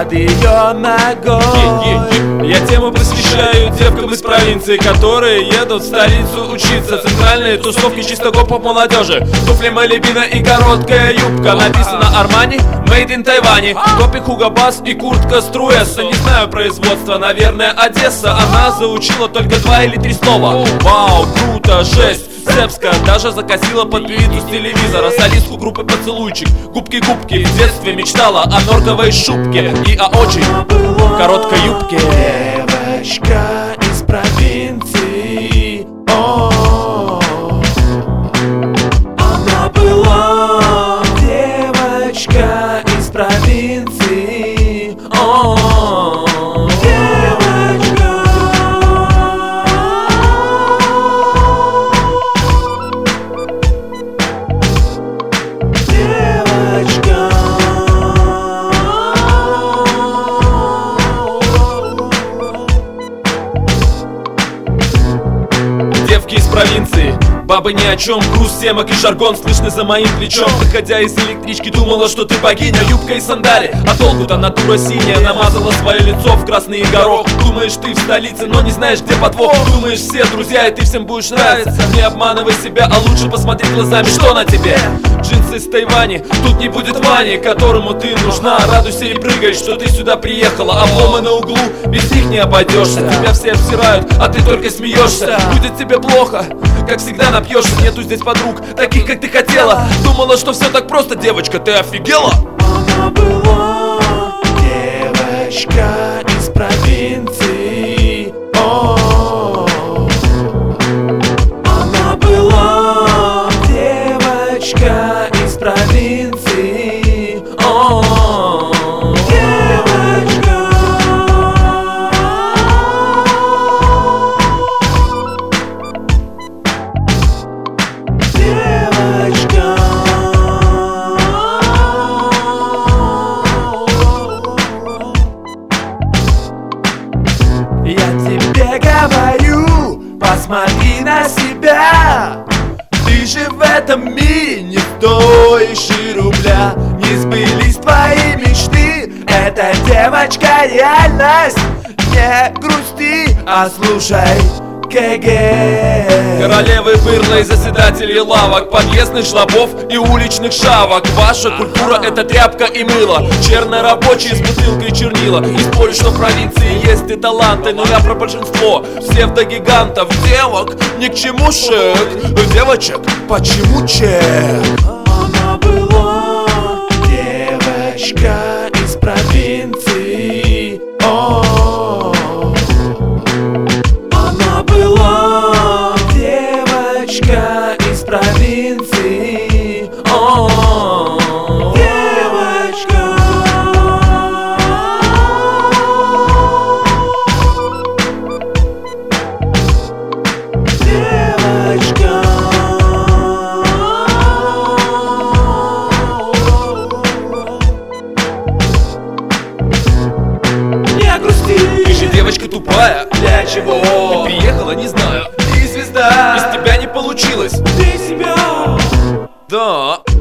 под ее ногой. Я тему посвящаю девкам из провинции, которые едут в столицу учиться. Центральные тусовки чисто гоп-поп молодежи. Туфли Малибина и короткая юбка. Написано Армани, Made in Тайване. Копи Hugo Boss и куртка Струэса. Не знаю производства, наверное Одесса. Она заучила только 2 или 3 слова. Вау, круто, жесть. Цепска даже закосила под певицу с телевизора. Солистку группы Поцелуйчик. Губки-губки, в детстве мечтала о норковой шубке и о очень короткой юбке. Девочка из провинции, она была девочка из провинции, Девки из провинции, бабы ни о чем. Груз семок и жаргон слышны за моим плечом. Выходя из электрички, думала, что ты богиня. Юбка и сандали, а толку-то натура синяя. Намазала свое лицо в красный горох. Думаешь, ты в столице, но не знаешь, где подвох. Думаешь, все друзья, и ты всем будешь нравиться. Не обманывай себя, а лучше посмотри глазами, что на тебе. Джинсы из Тайвани, тут не будет Вани, которому ты нужна. Радуйся и прыгай, что ты сюда приехала. Обломы на углу, без них не обойдешься. Тебя все обсирают, а ты только смеешься. Будет тебе плохо, как всегда напьешься. Нету здесь подруг, таких как ты хотела. Думала, что все так просто, девочка, ты офигела? Она была девочка из провинции, она была девочка из провинции, я тебе говорю, посмотри на себя. Ты же в этом мире не стоишь и рубля. Не сбылись твои мечты, эта девочка реальность. Не грусти, а слушай КГ. Королевы бырла и заседатели лавок, подъездных жлобов и уличных шавок. Ваша культура — это тряпка и мыло, чернорабочие с бутылкой чернила. И спорю, что в провинции есть и таланты, но я про большинство псевдогигантов. Девок ни к чему шек, девочек почему чек? Она была девочка из провинции, она была девочка из провинции, Ты же девочка тупая, для чего? Ты приехала, не знаю, Ты звезда, без тебя не получилось. ты себя. Да.